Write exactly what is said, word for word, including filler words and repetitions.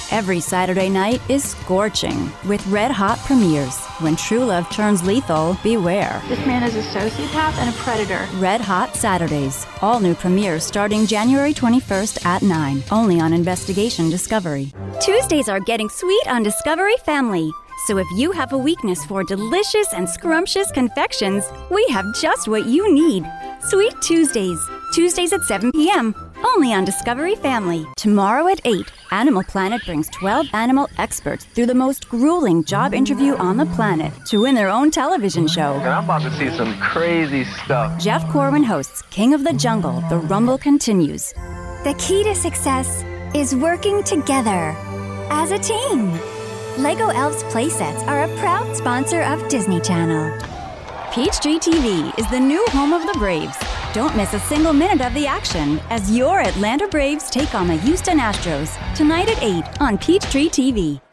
Every Saturday night is scorching with red-hot premieres. When true love turns lethal, beware. This man is a sociopath and a predator. Red Hot Saturdays. All new premieres starting January twenty-first at nine. Only on Investigation Discovery. Tuesdays are getting sweet on Discovery Family. So if you have a weakness for delicious and scrumptious confections, we have just what you need. Sweet Tuesdays. Tuesdays at seven p.m. Only on Discovery Family. Tomorrow at eight, Animal Planet brings twelve animal experts through the most grueling job interview on the planet to win their own television show. I'm about to see some crazy stuff. Jeff Corwin hosts King of the Jungle. The Rumble continues. The key to success is working together as a team. Lego Elves Playsets are a proud sponsor of Disney Channel. Peachtree T V is the new home of the Braves. Don't miss a single minute of the action as your Atlanta Braves take on the Houston Astros tonight at eight on Peachtree T V.